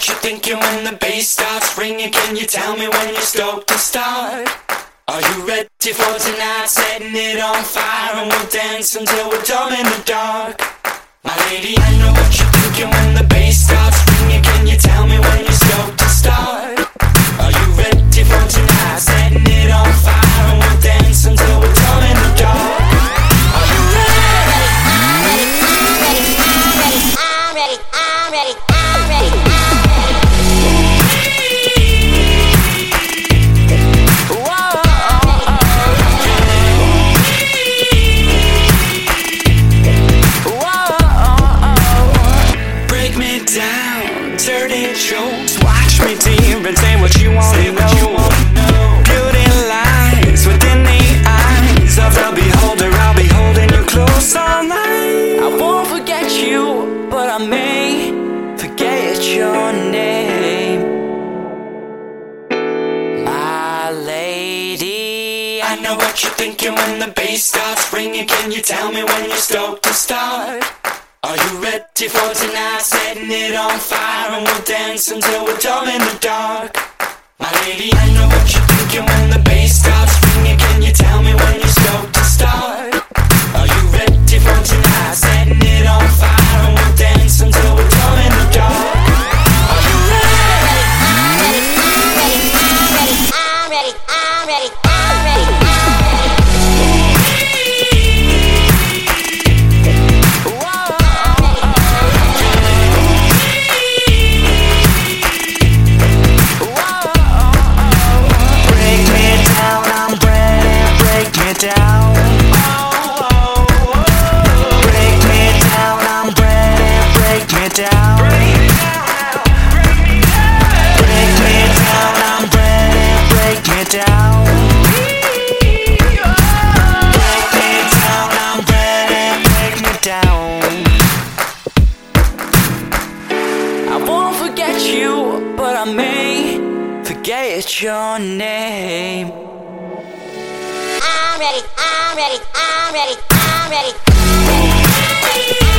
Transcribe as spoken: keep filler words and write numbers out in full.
what you're thinking when the bass starts ringing. Can you tell me when you're stoked to start? Are you ready for tonight? Setting it on fire and we'll dance until we're dumb in the dark. My lady, I know what you're thinking when the bass starts ringing. Can you tell me when you're stoked to start? Are you ready for tonight? Setting it on fire and we'll dance until we're dumb in the dark. Are you ready? I'm ready, I'm ready, I'm ready, I'm ready, I'm ready. Dirty jokes, watch me deep and say what you want to know. Beauty lies within the eyes of the beholder. I'll be holding you close all night. I won't forget you, but I may forget your name. My lady, I know what you're thinking when the bass starts ringing. Can you tell me when you're stoked to start? Are you ready for tonight? Setting it on fire and we'll dance until we're dumb in the dark. My lady, I know what you're thinking when the bass starts ringing. Can you tell me when you're stoked to start? Are you ready for tonight? Setting it on fire and we'll dance until we're dumb in the dark. Are you ready? I'm ready, I'm ready, I'm ready, I'm ready, I'm ready, I'm ready. Down. Break me down, I'm ready, break me down. Break me down, I'm ready, break me down. Break me down, I'm ready, break me down. I won't forget you, but I may forget your name. I'm ready, I'm ready, I'm ready, I'm ready, I'm ready, I'm ready.